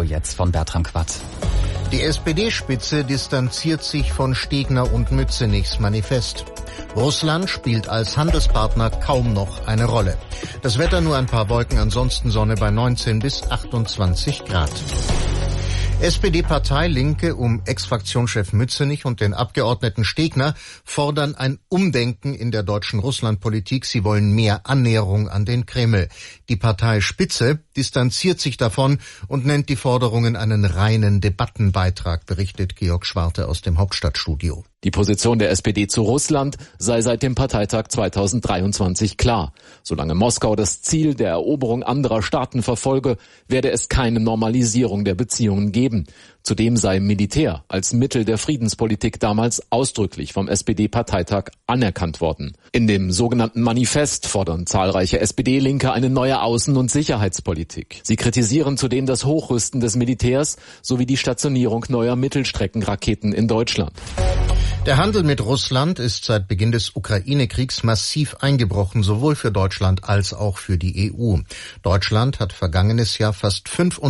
jetzt von Bertram Quatt. Die SPD-Spitze distanziert sich von Stegner und Mützenichs Manifest. Russland spielt als Handelspartner kaum noch eine Rolle. Das Wetter nur ein paar Wolken, ansonsten Sonne bei 19 bis 28 Grad. SPD-Partei Linke um Ex-Fraktionschef Mützenich und den Abgeordneten Stegner fordern ein Umdenken in der deutschen Russlandpolitik. Sie wollen mehr Annäherung an den Kreml. Die Parteispitze distanziert sich davon und nennt die Forderungen einen reinen Debattenbeitrag, berichtet Georg Schwarte aus dem Hauptstadtstudio. Die Position der SPD zu Russland sei seit dem Parteitag 2023 klar. Solange Moskau das Ziel der Eroberung anderer Staaten verfolge, werde es keine Normalisierung der Beziehungen geben. Zudem sei Militär als Mittel der Friedenspolitik damals ausdrücklich vom SPD-Parteitag anerkannt worden. In dem sogenannten Manifest fordern zahlreiche SPD-Linke eine neue Außen- und Sicherheitspolitik. Sie kritisieren zudem das Hochrüsten des Militärs sowie die Stationierung neuer Mittelstreckenraketen in Deutschland. Der Handel mit Russland ist seit Beginn des Ukraine-Kriegs massiv eingebrochen, sowohl für Deutschland als auch für die EU. Deutschland hat vergangenes Jahr fast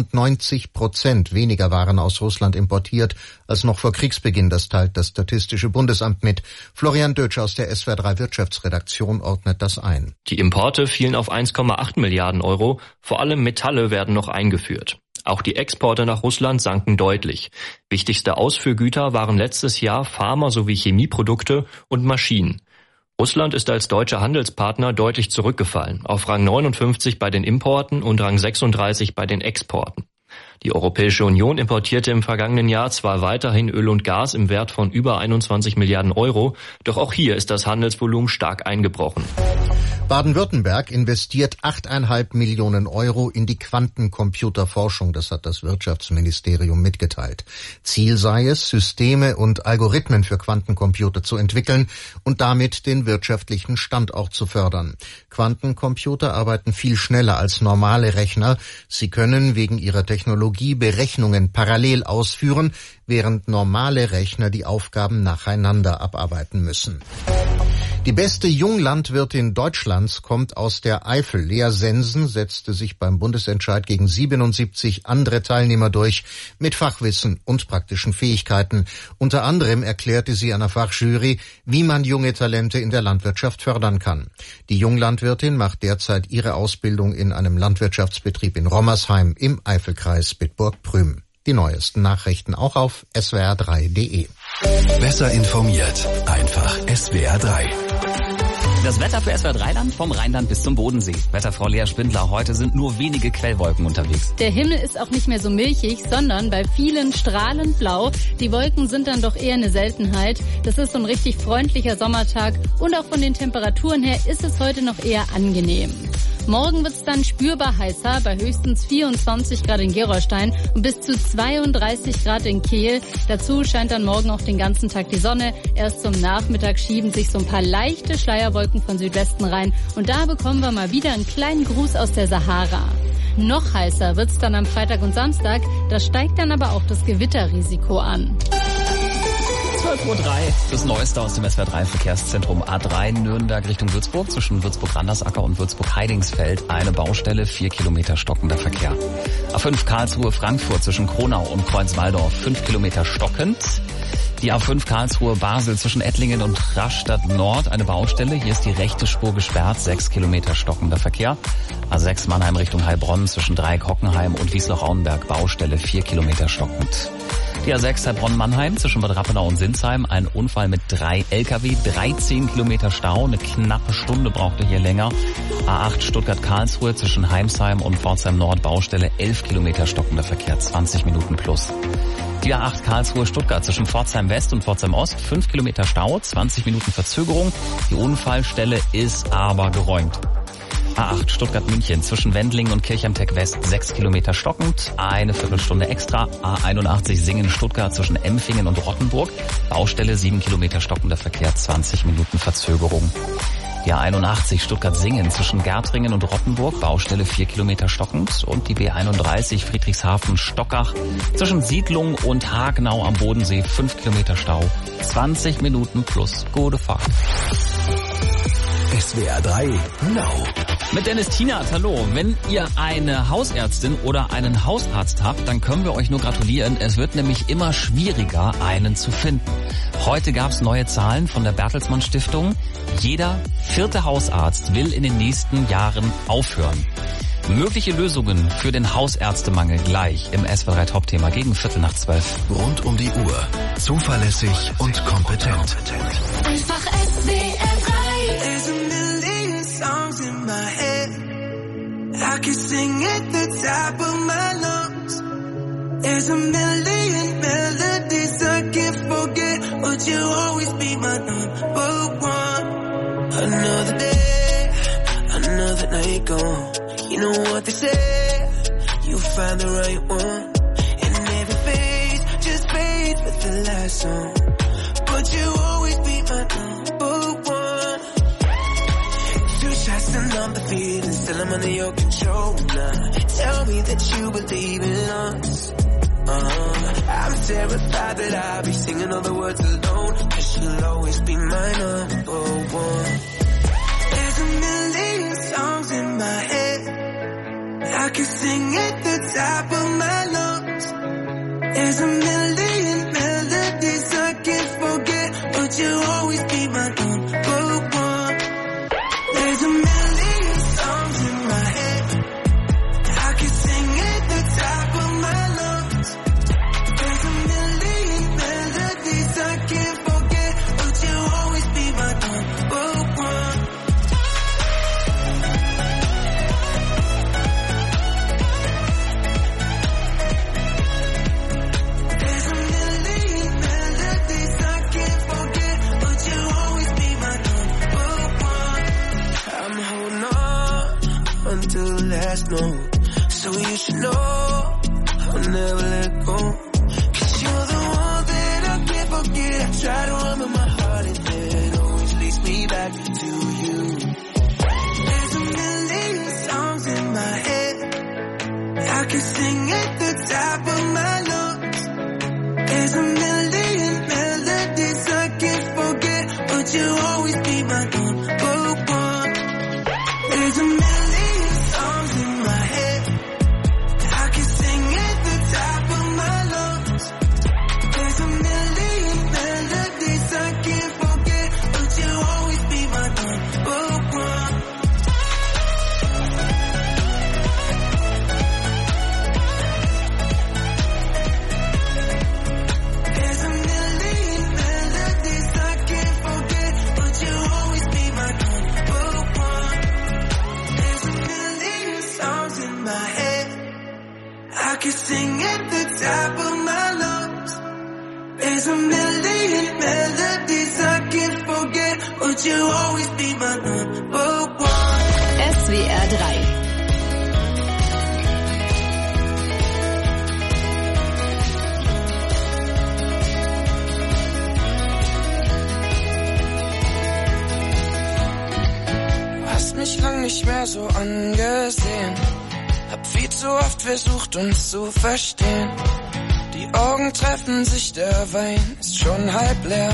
95% weniger Waren aus Russland importiert als noch vor Kriegsbeginn. Das teilt das Statistische Bundesamt mit. Florian Dötsch aus der SWR3 Wirtschaftsredaktion ordnet das ein. Die Importe fielen auf 1,8 Milliarden Euro. Vor allem Metalle werden noch eingeführt. Auch die Exporte nach Russland sanken deutlich. Wichtigste Ausführgüter waren letztes Jahr Pharma- sowie Chemieprodukte und Maschinen. Russland ist als deutscher Handelspartner deutlich zurückgefallen, auf Rang 59 bei den Importen und Rang 36 bei den Exporten. Die Europäische Union importierte im vergangenen Jahr zwar weiterhin Öl und Gas im Wert von über 21 Milliarden Euro, doch auch hier ist das Handelsvolumen stark eingebrochen. Baden-Württemberg investiert 8,5 Millionen Euro in die Quantencomputerforschung, das hat das Wirtschaftsministerium mitgeteilt. Ziel sei es, Systeme und Algorithmen für Quantencomputer zu entwickeln und damit den wirtschaftlichen Standort zu fördern. Quantencomputer arbeiten viel schneller als normale Rechner. Sie können wegen ihrer Technologie Berechnungen parallel ausführen, während normale Rechner die Aufgaben nacheinander abarbeiten müssen. Die beste Junglandwirtin Deutschlands kommt aus der Eifel. Lea Sensen setzte sich beim Bundesentscheid gegen 77 andere Teilnehmer durch mit Fachwissen und praktischen Fähigkeiten. Unter anderem erklärte sie einer Fachjury, wie man junge Talente in der Landwirtschaft fördern kann. Die Junglandwirtin macht derzeit ihre Ausbildung in einem Landwirtschaftsbetrieb in Rommersheim im Eifelkreis Bitburg-Prüm. Die neuesten Nachrichten auch auf swr3.de. Besser informiert, einfach SWR3. Das Wetter für SWR3-Land vom Rheinland bis zum Bodensee. Wetterfrau Lea Spindler, heute sind nur wenige Quellwolken unterwegs. Der Himmel ist auch nicht mehr so milchig, sondern bei vielen strahlend blau. Die Wolken sind dann doch eher eine Seltenheit. Das ist so ein richtig freundlicher Sommertag und auch von den Temperaturen her ist es heute noch eher angenehm. Morgen wird es dann spürbar heißer, bei höchstens 24 Grad in Gerolstein und bis zu 32 Grad in Kehl. Dazu scheint dann morgen auch den ganzen Tag die Sonne. Erst zum Nachmittag schieben sich so ein paar leichte Schleierwolken von Südwesten rein. Und da bekommen wir mal wieder einen kleinen Gruß aus der Sahara. Noch heißer wird es dann am Freitag und Samstag. Da steigt dann aber auch das Gewitterrisiko an. 12:03 Uhr, das Neueste aus dem SWR3-Verkehrszentrum A3 Nürnberg Richtung Würzburg, zwischen Würzburg-Randersacker und Würzburg-Heidingsfeld. Eine Baustelle, 4 Kilometer stockender Verkehr. A5 Karlsruhe-Frankfurt zwischen Kronau und Kreuzwaldorf, 5 Kilometer stockend. Die A5 Karlsruhe-Basel zwischen Ettlingen und Rastatt Nord, eine Baustelle. Hier ist die rechte Spur gesperrt, 6 Kilometer stockender Verkehr. A6 Mannheim Richtung Heilbronn zwischen Dreieck-Hockenheim und Wiesloch-Auenberg, Baustelle, 4 Kilometer stockend. Die A6 Heilbronn-Mannheim zwischen Bad Rappenau und Sinsheim, ein Unfall mit 3 Lkw, 13 Kilometer Stau, eine knappe Stunde brauchte hier länger. A8 Stuttgart-Karlsruhe zwischen Heimsheim und Pforzheim-Nord, Baustelle, 11 Kilometer stockender Verkehr, 20 Minuten plus. Die A8 Karlsruhe-Stuttgart zwischen Pforzheim-West und Pforzheim-Ost, 5 Kilometer Stau, 20 Minuten Verzögerung. Die Unfallstelle ist aber geräumt. A8 Stuttgart-München zwischen Wendlingen und Kirchheim-Tech-West 6 Kilometer stockend, eine Viertelstunde extra. A81 Singen-Stuttgart zwischen Empfingen und Rottenburg, Baustelle 7 Kilometer stockender Verkehr, 20 Minuten Verzögerung. Die A81 Stuttgart-Singen zwischen Gärtringen und Rottenburg, Baustelle 4 Kilometer stockend. Und die B31 Friedrichshafen-Stockach zwischen Siedlung und Hagenau am Bodensee, 5 Kilometer Stau, 20 Minuten plus. Gute Fahrt. SWR3 Now. Mit Dennis Tienert, hallo. Wenn ihr eine Hausärztin oder einen Hausarzt habt, dann können wir euch nur gratulieren. Es wird nämlich immer schwieriger, einen zu finden. Heute gab's neue Zahlen von der Bertelsmann Stiftung. Jeder 4. Hausarzt will in den nächsten Jahren aufhören. Mögliche Lösungen für den Hausärztemangel gleich im SWR3 Top-Thema gegen 11:45. Rund um die Uhr. Zuverlässig und kompetent. Einfach SWR3. I can sing at the top of my lungs. There's a million melodies I can't forget, but you'll always be my number one. Another day, another night gone. You know what they say, you'll find the right one. And every phase just fades with the last song, but you'll always be my number one. Two shots and I'm the feeling, still I'm under your control now. Tell me that you believe in us. I'm terrified that I'll be singing all the words alone, 'cause you'll always be my number one. There's a million songs in my head, I can sing at the top of my lungs. There's a million melodies I can't forget, but you'll always be my number one. There's a million songs in my head, I can sing at the top of my lungs. There's a million melodies I can't forget, but you'll always be my number one. There's a million melodies I can't forget, but you'll always be my number one. I'm holding on until the last note, so you should know I'll never let go. 'Cause you're the one that I can't forget. I try to run with my heart and it always leads me back to you. There's a million songs in my head, I can sing at the top of my lungs. There's a million melodies I can't forget, but you'll always be my number one. There's a million songs in my head, I can sing at the top of my lungs. There's a million melodies I can't forget, but you'll always be my number one. There's a million melodies I can't forget, but you'll always be my number one. There's a million songs in my head, I can sing at the top of my lungs. There's a million melodies I can't forget, but you'll always be my number one. SWR 3. Du hast mich lang nicht mehr so angesehen, hab viel zu oft versucht uns zu verstehen. Die Augen treffen sich, der Wein ist schon halb leer.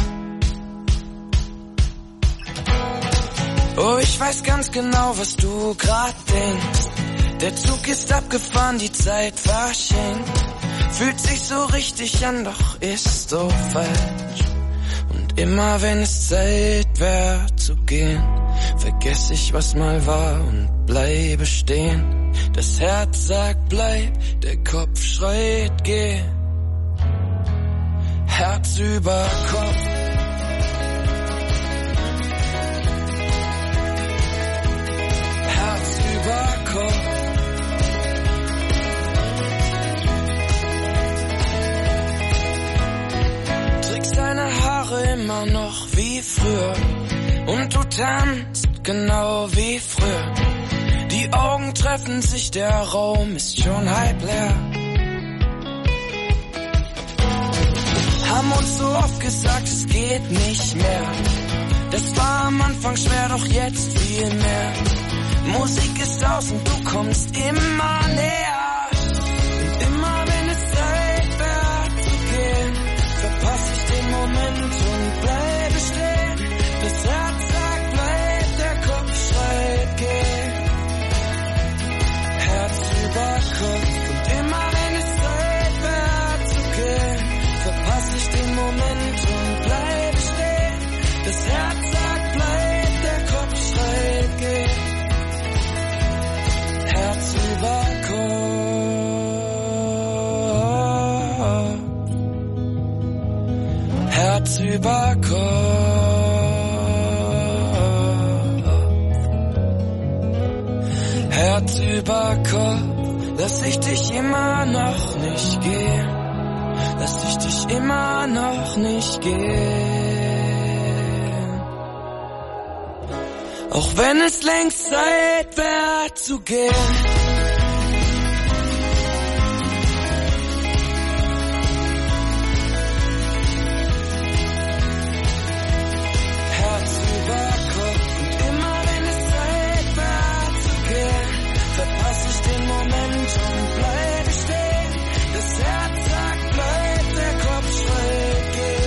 Oh, ich weiß ganz genau, was du grad denkst. Der Zug ist abgefahren, die Zeit verschenkt. Fühlt sich so richtig an, doch ist so falsch. Und immer wenn es Zeit wär zu gehen, vergess ich, was mal war und bleibe stehen. Das Herz sagt bleib, der Kopf schreit geh. Herz über Kopf. Herz über Kopf. Trägst deine Haare immer noch wie früher und du tanzt genau wie früher. Die Augen treffen sich, der Raum ist schon halb leer. Haben uns so oft gesagt, es geht nicht mehr. Das war am Anfang schwer, doch jetzt viel mehr. Musik ist aus und du kommst immer näher. Und immer wenn es Zeit wär zu gehen, verpass ich den Moment und bleibe stehen. Das Herz sagt bleib, der Kopf schreit geh. über Kopf, Herz über Kopf. Lass ich dich immer noch nicht gehen, lass ich dich immer noch nicht gehen. Auch wenn es längst Zeit wäre zu gehen. Herz über Kopf und immer wenn es Zeit wäre zu gehen, verpasse ich den Moment und bleibe stehen. Das Herz sagt, bleib, der Kopf schreit, geh.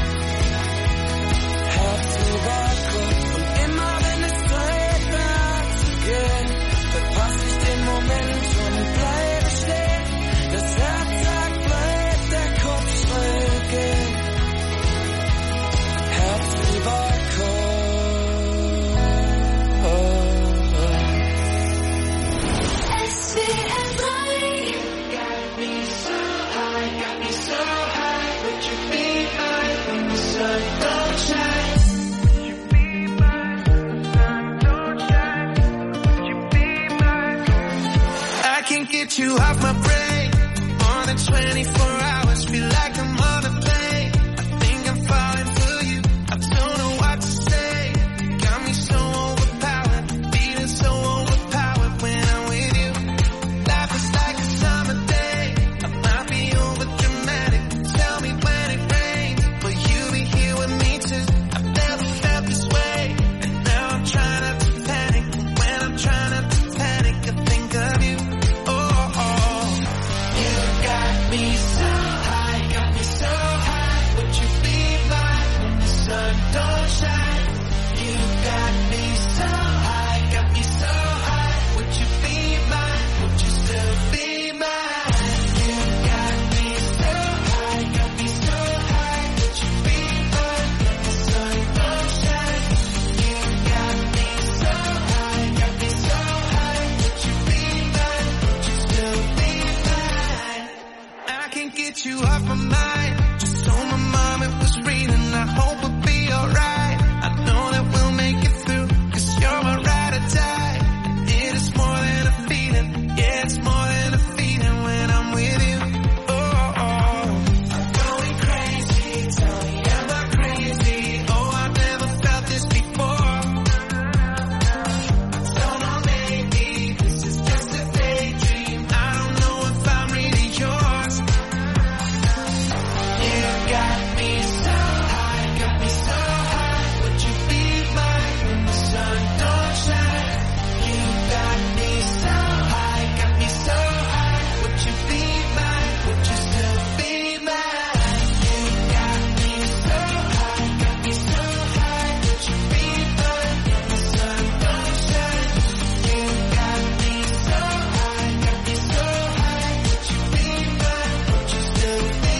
Herz über Kopf und immer wenn es Zeit wäre zu gehen, verpasse ich den Moment und bleibe stehen. Das Herz sagt, bleib, der Kopf schreit, geh. Herz über get you off my brain. More than 24 hours, feel like I'm on a plane. I think I'm falling for you, I don't know what to say. You got me so overpowered, feeling so overpowered when I'm with you. Life is like a summer day, I might be over dramatic. Tell me when it rains, will you be here with me too? I've never felt this way, and now I'm trying not to panic. When I'm trying not to panic, I think of you. Don't shine. You got me so high, got me so high. Would you be mine? Would you still be mine? You got me so high, got me so high. Would you be mine when the sun don't shine? You got me so high, got me so high. Would you be mine? Would you still be mine? I can't get you off my mind. Just told my mom it was raining. I hope it'll be alright. I know that we'll make it through, 'cause you're my ride or die. It is more than a feeling, yeah, it's more than a feeling when I'm with you. Oh, I'm going crazy, tell me am I crazy? Oh, I've never felt this before. I don't know, maybe this is just a daydream. I don't know if I'm really yours. You got me so high, got me so high. Would you be mine when the sun don't shine? You got me so high, got me so high. Would you be mine? Would you still be mine? You got me so high, got me so high. Would you be mine when the sun don't shine? You got me so high, got me so high. Would you be mine? Would you still be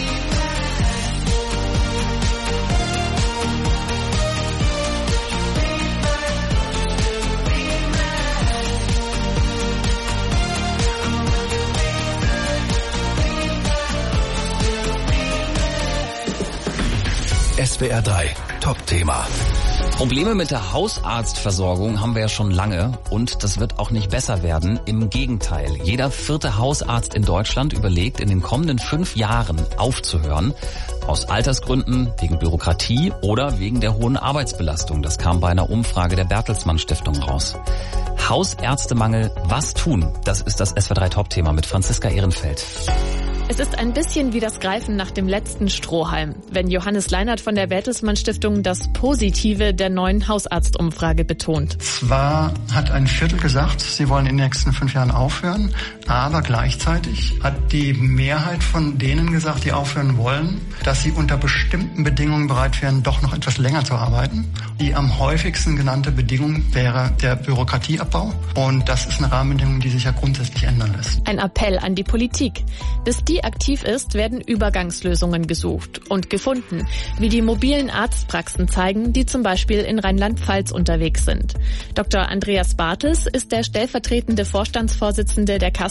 SWR 3 Top-Thema. Probleme mit der Hausarztversorgung haben wir ja schon lange und das wird auch nicht besser werden. Im Gegenteil. Jeder 4. Hausarzt in Deutschland überlegt, in den kommenden 5 Jahren aufzuhören. Aus Altersgründen, wegen Bürokratie oder wegen der hohen Arbeitsbelastung. Das kam bei einer Umfrage der Bertelsmann Stiftung raus. Hausärztemangel, was tun? Das ist das SWR 3 Top-Thema mit Franziska Ehrenfeld. Es ist ein bisschen wie das Greifen nach dem letzten Strohhalm, wenn Johannes Leinert von der Bertelsmann Stiftung das Positive der neuen Hausarztumfrage betont. Zwar hat ein Viertel gesagt, sie wollen in den nächsten 5 Jahren aufhören, aber gleichzeitig hat die Mehrheit von denen gesagt, die aufhören wollen, dass sie unter bestimmten Bedingungen bereit wären, doch noch etwas länger zu arbeiten. Die am häufigsten genannte Bedingung wäre der Bürokratieabbau und das ist eine Rahmenbedingung, die sich ja grundsätzlich ändern lässt. Ein Appell an die Politik. Bis die aktiv ist, werden Übergangslösungen gesucht und gefunden, wie die mobilen Arztpraxen zeigen, die zum Beispiel in Rheinland-Pfalz unterwegs sind. Dr. Andreas Bartels ist der stellvertretende Vorstandsvorsitzende der Kasse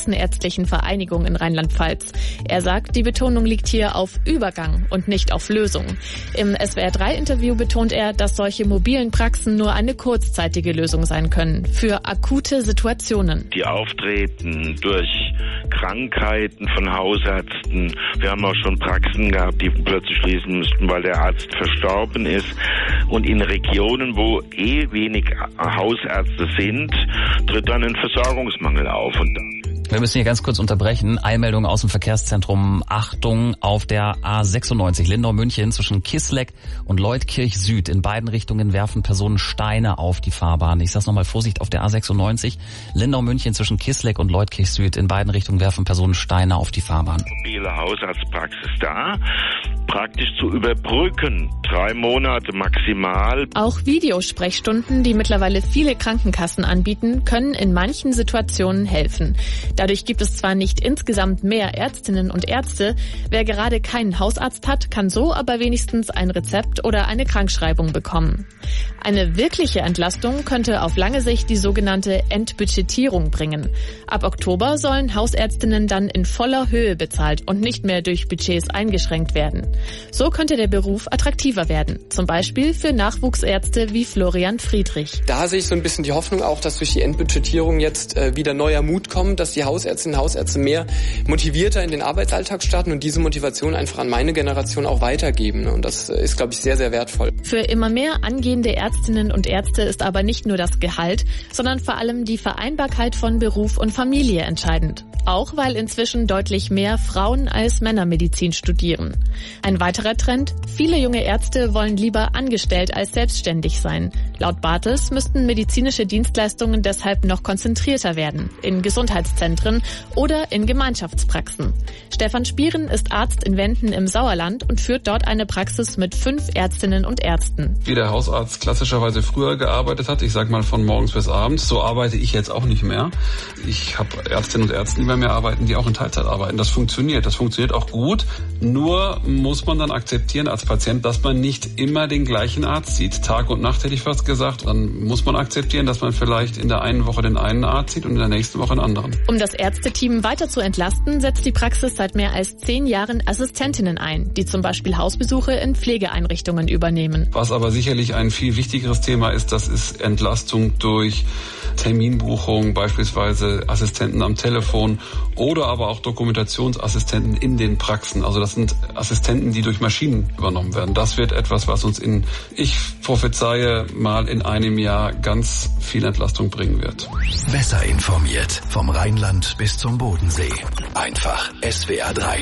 Kassenärztlichen Vereinigung in Rheinland-Pfalz. Er sagt, die Betonung liegt hier auf Übergang und nicht auf Lösung. Im SWR3-Interview betont er, dass solche mobilen Praxen nur eine kurzzeitige Lösung sein können für akute Situationen. Die auftreten durch Krankheiten von Hausärzten. Wir haben auch schon Praxen gehabt, die plötzlich schließen müssten, weil der Arzt verstorben ist. Und in Regionen, wo wenig Hausärzte sind, tritt dann ein Versorgungsmangel auf. Wir müssen hier ganz kurz unterbrechen. Eilmeldung aus dem Verkehrszentrum. Achtung, auf der A96 Lindau-München zwischen Kisleck und Leutkirch Süd. In beiden Richtungen werfen Personen Steine auf die Fahrbahn. Ich sag's nochmal, Vorsicht auf der A96 Lindau-München zwischen Kisleck und Leutkirch Süd. In beiden Richtungen werfen Personen Steine auf die Fahrbahn. Mobile Hausarztpraxis da, praktisch zu überbrücken. 3 Monate maximal. Auch Videosprechstunden, die mittlerweile viele Krankenkassen anbieten, können in manchen Situationen helfen. Dadurch gibt es zwar nicht insgesamt mehr Ärztinnen und Ärzte, wer gerade keinen Hausarzt hat, kann so aber wenigstens ein Rezept oder eine Krankschreibung bekommen. Eine wirkliche Entlastung könnte auf lange Sicht die sogenannte Entbudgetierung bringen. Ab Oktober sollen Hausärztinnen dann in voller Höhe bezahlt und nicht mehr durch Budgets eingeschränkt werden. So könnte der Beruf attraktiver werden, zum Beispiel für Nachwuchsärzte wie Florian Friedrich. Da sehe ich so ein bisschen die Hoffnung auch, dass durch die Entbudgetierung jetzt wieder neuer Mut kommt, dass die Hausärztinnen und Hausärzte mehr motivierter in den Arbeitsalltag starten und diese Motivation einfach an meine Generation auch weitergeben. Und das ist, glaube ich, sehr, sehr wertvoll. Für immer mehr angehende Ärztinnen und Ärzte ist aber nicht nur das Gehalt, sondern vor allem die Vereinbarkeit von Beruf und Familie entscheidend. Auch weil inzwischen deutlich mehr Frauen als Männer Medizin studieren. Ein weiterer Trend: viele junge Ärzte wollen lieber angestellt als selbstständig sein. Laut Bartels müssten medizinische Dienstleistungen deshalb noch konzentrierter werden, in Gesundheitszentren oder in Gemeinschaftspraxen. Stefan Spieren ist Arzt in Wenden im Sauerland und führt dort eine Praxis mit 5 Ärztinnen und Ärzten. Wie der Hausarzt klassischerweise früher gearbeitet hat, ich sag mal von morgens bis abends, so arbeite ich jetzt auch nicht mehr. Ich habe Ärztinnen und Ärzte, die bei mir arbeiten, die auch in Teilzeit arbeiten. Das funktioniert auch gut. Nur muss man dann akzeptieren als Patient, dass man nicht immer den gleichen Arzt sieht. Tag und Nacht hätte ich fast gesagt. Dann muss man akzeptieren, dass man vielleicht in der einen Woche den einen Arzt sieht und in der nächsten Woche einen anderen. Um das Ärzteteam weiter zu entlasten, setzt die Praxis seit mehr als 10 Jahren Assistentinnen ein, die zum Beispiel Hausbesuche in Pflegeeinrichtungen übernehmen. Was aber sicherlich ein viel wichtigeres Thema ist, das ist Entlastung durch Terminbuchung, beispielsweise Assistenten am Telefon oder aber auch Dokumentationsassistenten in den Praxen. Also das sind Assistenten, die durch Maschinen übernommen werden. Das wird etwas, was uns ich prophezeie mal in einem Jahr ganz viel Entlastung bringen wird. Besser informiert vom Rheinland bis zum Bodensee. Einfach SWR3.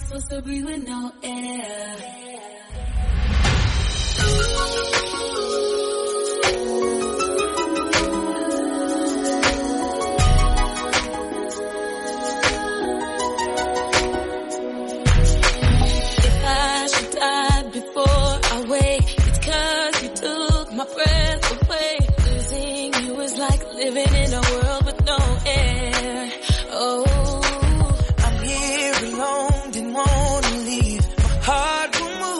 Living in a world with no air. Oh, I'm here alone, didn't want to leave. My heart will move.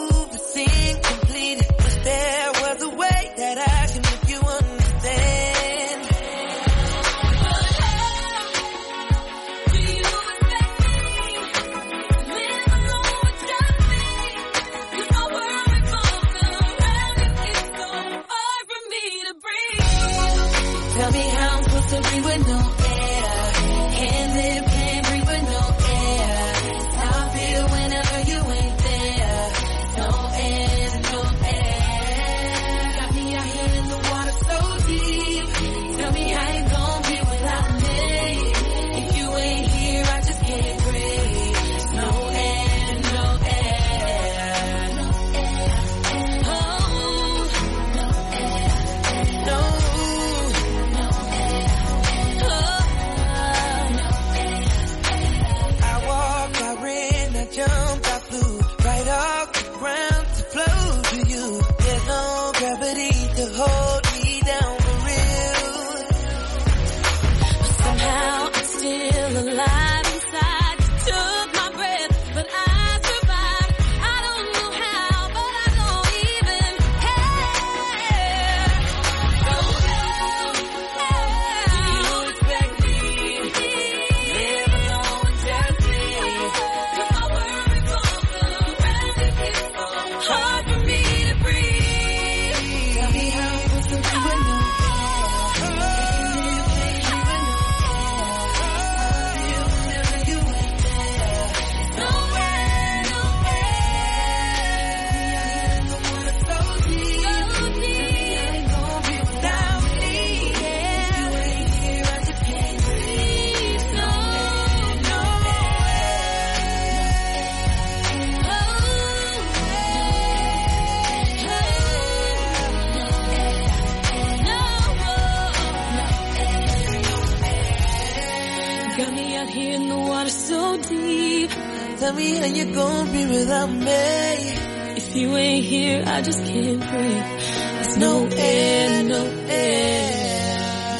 deep. Tell me how you gonna be without me. If you ain't here, I just can't breathe. There's no air, no air.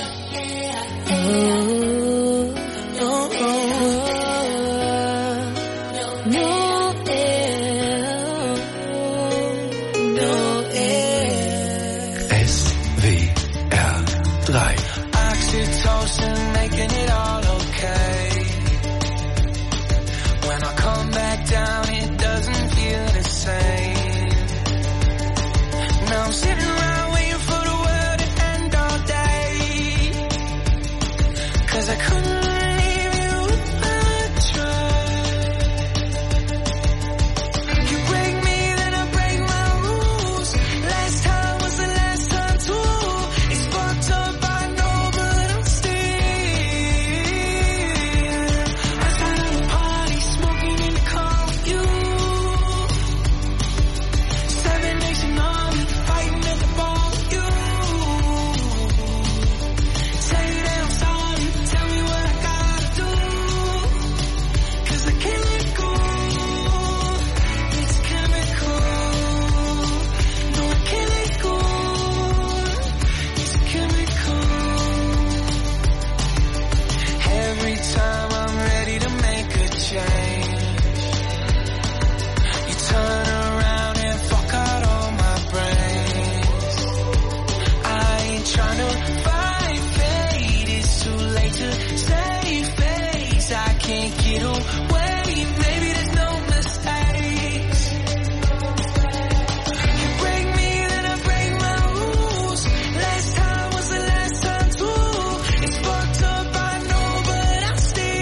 Oh, oh, oh. No air, no air. SWR 3. Oxytocin making it all okay. When I come back down, it doesn't feel the same. Now I'm sitting around waiting for the world to end all day. 'Cause I couldn't leave you if I tried. You break me, then I break my rules. Last time was the last time too. It's fucked up, I know, but I'm still outside of the party, smoking in the car with you. 7 Nation Army, fighting at the bar with you. Say that I'm sorry, tell me what I gotta do. 'Cause I can't let go. It's chemical. No, I can't let go. It's chemical. Every time I'm ready to make a change, you turn around and fuck out all my brains. I ain't trying to fight fate, it's too late to save face. I can't get away, maybe there's no mistakes. You break me, then I break my rules. Last time was the last time too. It's fucked up, I know, but I'm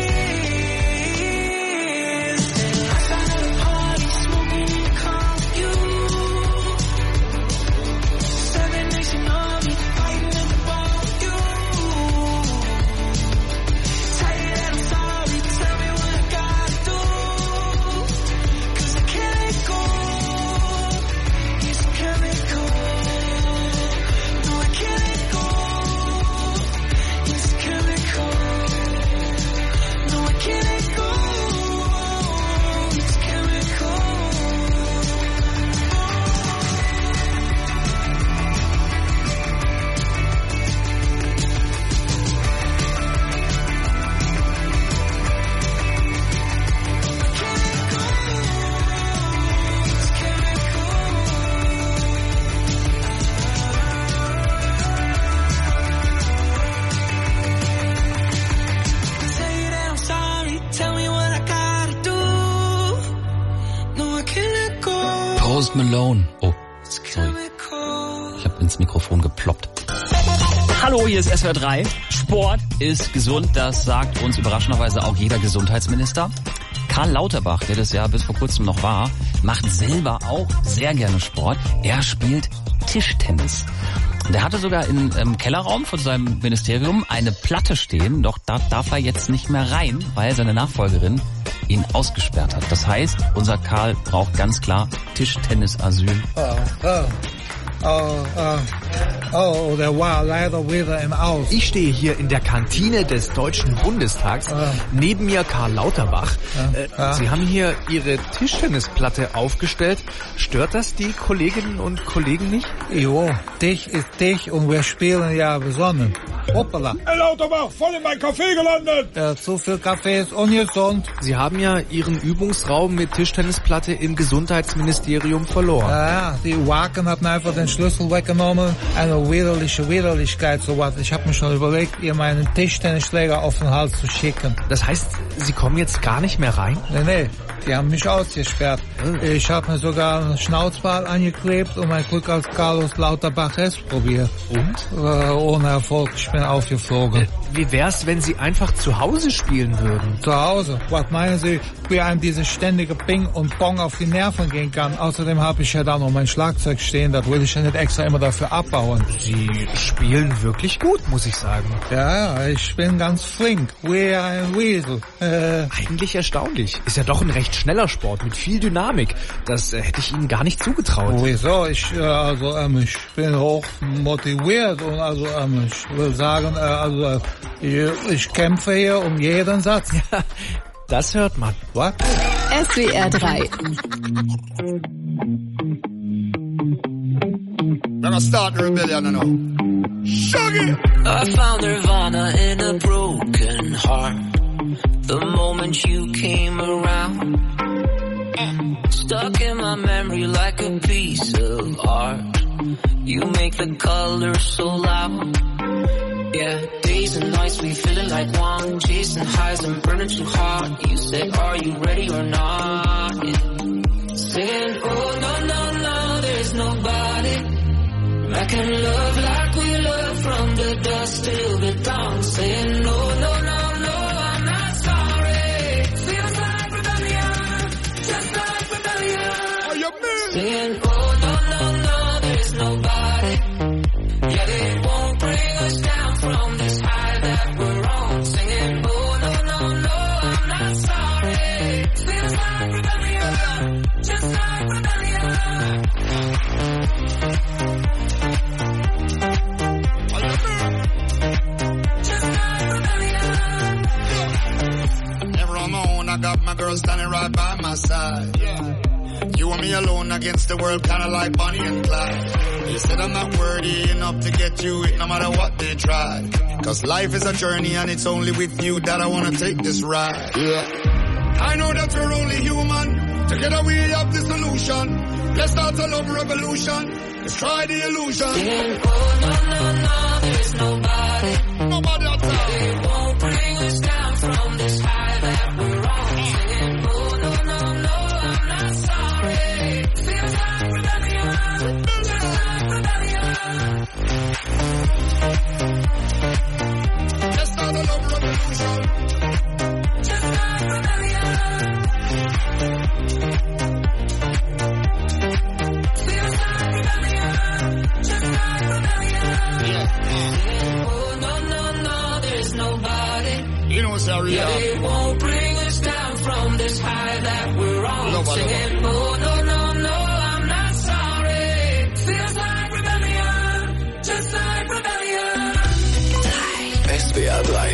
still outside of the party, smoking in the car with you. 7 Nation Army, fighting at the bar with you. Tell you that I'm sorry, tell me what I gotta do. 'Cause I can't let go. It's chemical. No, I can't let go. It's chemical. No, I can't let go. It's chemical. Tell you that I'm sorry, tell me what I gotta do. No, I can't let go. Post Malone. Oh, sorry. Ich habe ins Mikrofon geploppt. Hallo, hier ist SWR 3. Sport ist gesund, das sagt uns überraschenderweise auch jeder Gesundheitsminister. Karl Lauterbach, der das ja bis vor kurzem noch war, macht selber auch sehr gerne Sport. Er spielt Tischtennis. Und er hatte sogar im Kellerraum von seinem Ministerium eine Platte stehen, doch da darf er jetzt nicht mehr rein, weil seine Nachfolgerin ihn ausgesperrt hat. Das heißt, unser Karl braucht ganz klar Tischtennisasyl. Der war leider wieder im Aus. Ich stehe hier in der Kantine des Deutschen Bundestags. Neben mir Karl Lauterbach. Sie haben hier Ihre Tischtennisplatte aufgestellt. Stört das die Kolleginnen und Kollegen nicht? Jo, Tisch ist Tisch und wir spielen ja besonnen. Hoppala. Herr Lauterbach, voll in mein Café gelandet. Zu viel Kaffee ist ungesund. Sie haben ja Ihren Übungsraum mit Tischtennisplatte im Gesundheitsministerium verloren. Ja, die Wagen hatten einfach den Schlüssel weggenommen. Eine Widerlichkeit, sowas. Ich habe mir schon überlegt, ihr meinen Tischtennisschläger auf den Hals zu schicken. Das heißt, Sie kommen jetzt gar nicht mehr rein? Nee, die haben mich ausgesperrt. Ich habe mir sogar einen Schnauzbart angeklebt und mein Glück als Carlos Lauterbach S probiert. Und? Ohne Erfolg, ich bin aufgeflogen. Wie wär's, wenn Sie einfach zu Hause spielen würden? Zu Hause? Was meinen Sie, wie einem dieses ständige Ping und Pong auf die Nerven gehen kann? Außerdem habe ich ja da noch mein Schlagzeug stehen, das will ich ja nicht extra immer dafür abbauen. Sie spielen wirklich gut, muss ich sagen. Ja, ich bin ganz flink, wie ein Weasel. Eigentlich erstaunlich. Ist ja doch ein recht schneller Sport mit viel Dynamik. Das hätte ich Ihnen gar nicht zugetraut. Wieso? Ich bin hoch motiviert und ich will sagen, ich kämpfe hier um jeden Satz. Ja, Das hört man. What? SWR 3. We're gonna start the rebellion now. Shaggy! I found Nirvana in a broken heart. The moment you came around, stuck in my memory like a piece of art. You make the colors so loud. Yeah, days and nights we feeling like one, chasing highs and burning too hard. You said, are you ready or not? Yeah. Saying, oh no, no, no, there's nobody I can love like we love from the dusk till the dawn. Saying, no, no, no, no, I'm not sorry. Feels like rebellion, just like rebellion. Are you mean? Saying, oh no, no, no, there's nobody. Yeah, they won't bring us down from this high that we're on. Singing, oh no, no, no, I'm not sorry. Feels like rebellion, just like rebellion. I got my girl standing right by my side. Yeah. You and me alone against the world, kinda like Bonnie and Clyde. You said I'm not worthy enough to get you it, no matter what they try. Cause life is a journey and it's only with you that I wanna take this ride. Yeah. I know that we're only human. Together we have the solution. Let's start a love revolution. Let's try the illusion. Saying, oh no, no, no, there's nobody. Nobody at all. They won't bring us down from this high that we're on. Saying, oh no, no, no, I'm not sorry. Feels like rebellion, just like rebellion. Let's start a love revolution. Just like rebellion. Feels like rebellion, just like rebellion. Yeah. Oh no, no, no, there's nobody. You know, sorry, yeah, they won't bring us down from this high that we're on. Nobody. Singing, oh no, no, no, I'm not sorry. Feels like rebellion, just like rebellion. SWR 3.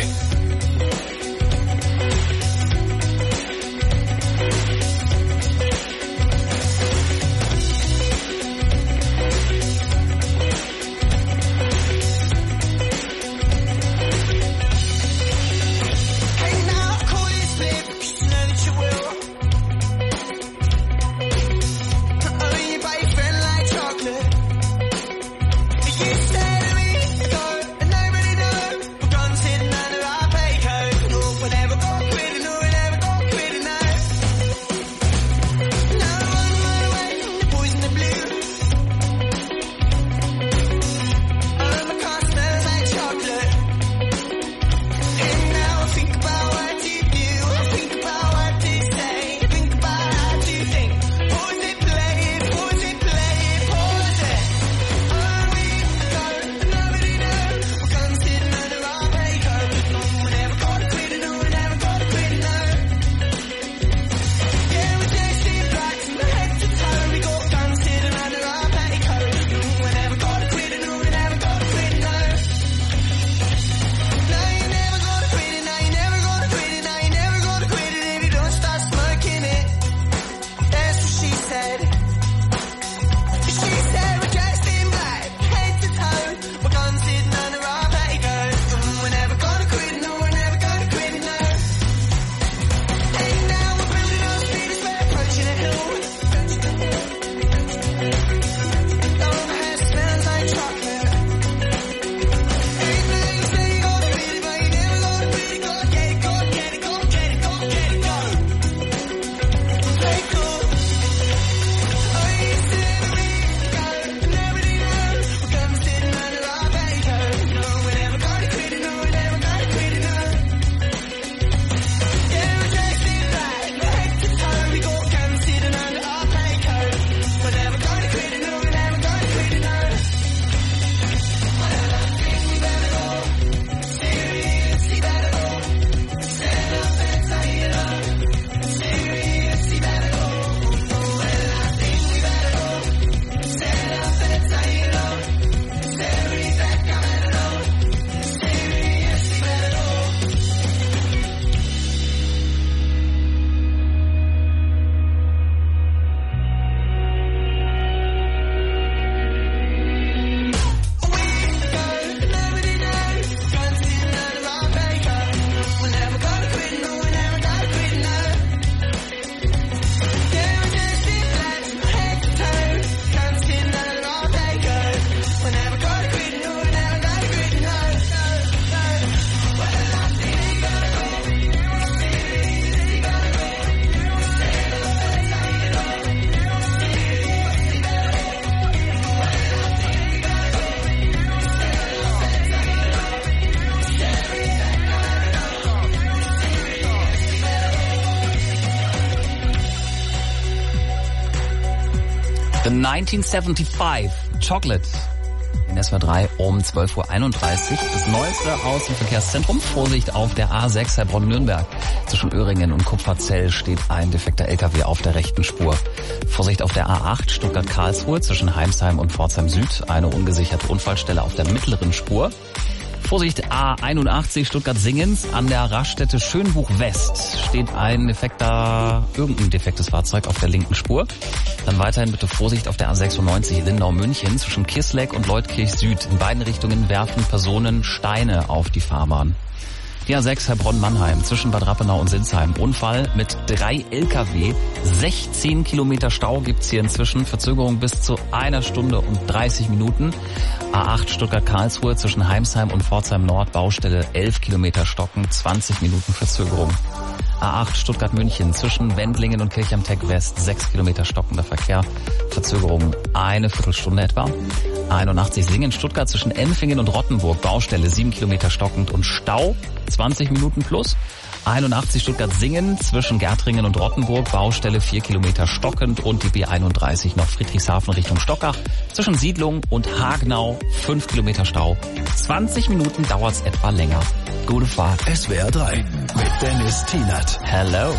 The 1975 Chocolate. In SWR 3 um 12.31 Uhr. Das Neueste aus dem Verkehrszentrum. Vorsicht auf der A6 Heilbronn-Nürnberg. Zwischen Öhringen und Kupferzell steht ein defekter LKW auf der rechten Spur. Vorsicht auf der A8 Stuttgart-Karlsruhe zwischen Heimsheim und Pforzheim Süd. Eine ungesicherte Unfallstelle auf der mittleren Spur. Vorsicht A81 Stuttgart-Singens an der Raststätte Schönbuch West steht irgendein defektes Fahrzeug auf der linken Spur. Dann weiterhin bitte Vorsicht auf der A96 Lindau-München zwischen Kissleck und Leutkirch Süd. In beiden Richtungen werfen Personen Steine auf die Fahrbahn. Die A6 Heilbronn-Mannheim zwischen Bad Rappenau und Sinsheim. Unfall mit 3 LKW. 16 Kilometer Stau gibt's hier inzwischen. Verzögerung bis zu 1 Stunde und 30 Minuten. A8 Stuttgart-Karlsruhe zwischen Heimsheim und Pforzheim Nord. Baustelle 11 Kilometer Stocken. 20 Minuten Verzögerung. A8 Stuttgart-München zwischen Wendlingen und Kirch am Teck West. 6 Kilometer stockender Verkehr. Verzögerung 1 Viertelstunde etwa. A81 Singen-Stuttgart zwischen Empfingen und Rottenburg. Baustelle 7 Kilometer stockend und Stau 20 Minuten plus. 81 Stuttgart-Singen zwischen Gärtringen und Rottenburg. Baustelle 4 Kilometer stockend und die B31 noch Friedrichshafen Richtung Stockach. Zwischen Siedlung und Hagenau 5 Kilometer Stau. 20 Minuten dauert's etwa länger. Gute Fahrt. SWR 3 mit Dennis Tienert. Hello.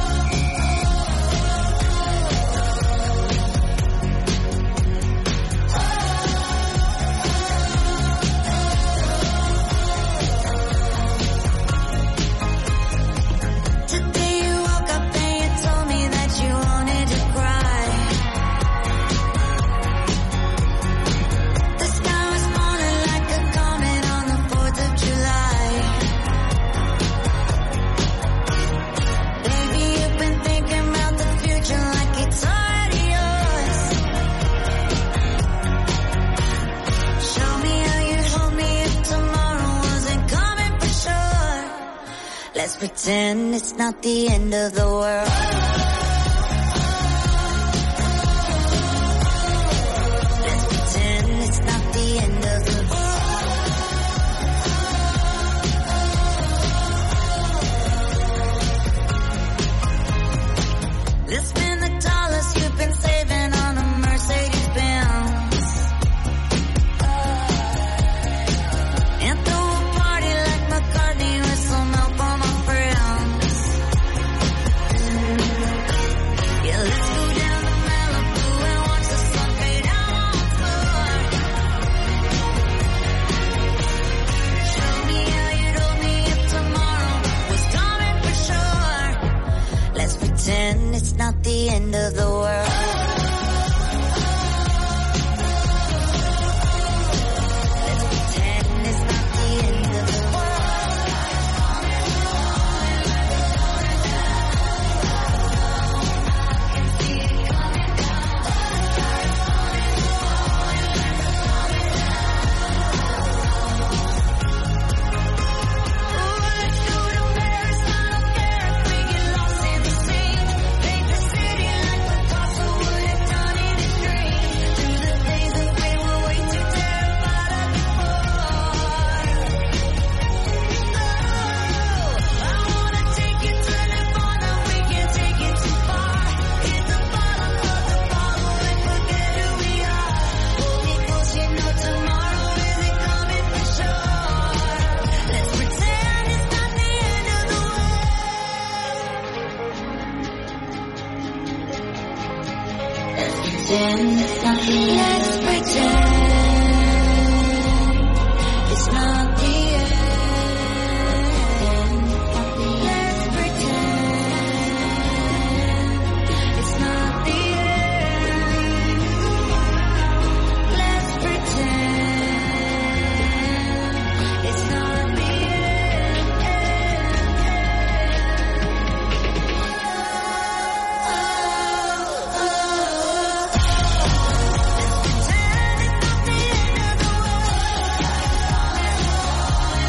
Let's pretend it's not the end of the world. Let's pretend it's not the end of the world. Let's spend the dollars you've been saving on a Mercedes-Benz. And throw a party like McCartney with some help on my friends. Yeah, let's go down to Malibu and watch the sun fade out on floor. Show me how you told me if tomorrow was coming for sure. Let's pretend it's not the end of the world. Let's pretend it's not the end. Let's pretend it's not the end. Let's pretend it's not the end.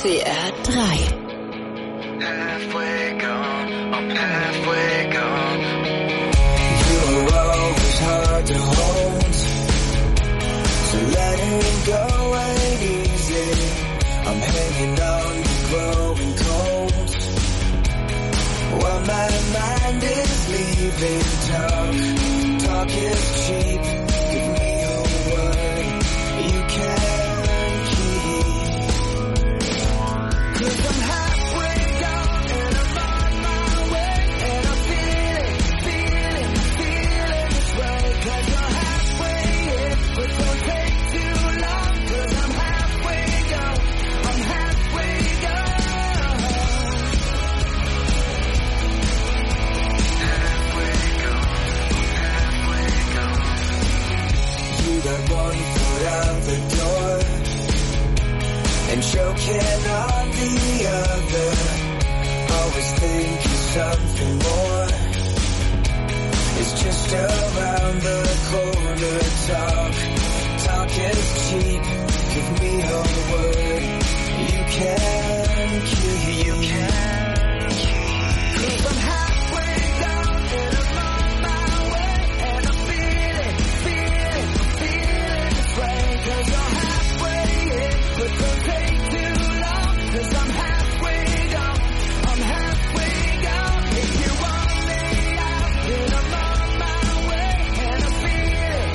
SWR 3. Halfway gone, I'm halfway gone. You were always hard to hold, so letting go ain't easy. I'm hanging on to growing cold, while my mind is leaving. Talk is cheap. Give me a word you can keep. 'Cause I'm halfway gone and I'm on my way, and I'm feeling this way. 'Cause you're halfway in, but don't take too long. 'Cause I'm halfway gone, I'm halfway gone. You got one foot out the door and choking on the other. Always thinking something more is just around the corner. Talk is cheap. Give me a word you can keep. 'Cause I'm halfway gone and I'm on my way, and I'm feeling this way. 'Cause you're halfway in, but don't take too long. 'Cause I'm halfway gone, I'm halfway gone. If you want me out, then I'm on my way, and I'm feeling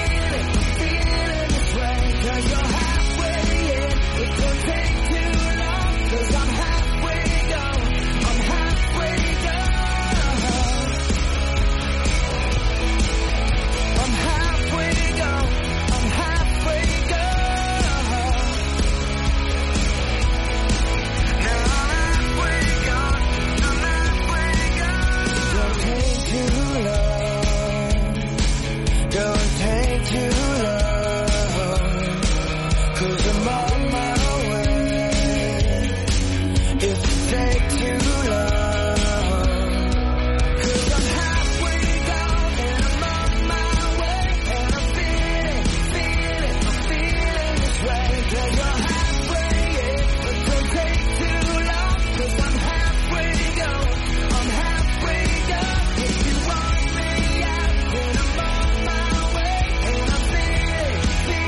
this way. 'Cause you're halfway in, but don't take too long. 'Cause I'm halfway gone, I'm halfway gone. I'm halfway gone, I'm halfway gone. Now I'm halfway gone, I'm halfway gone. Don't take too long, don't take too long. 'Cause I'm on my way. If you take too long, 'cause I'm halfway gone and I'm on my way, and I'm feeling this way. 'Cause you're halfway in, but don't take too long. 'Cause I'm halfway gone, I'm halfway gone. If you want me out, then I'm on my way, and I'm feeling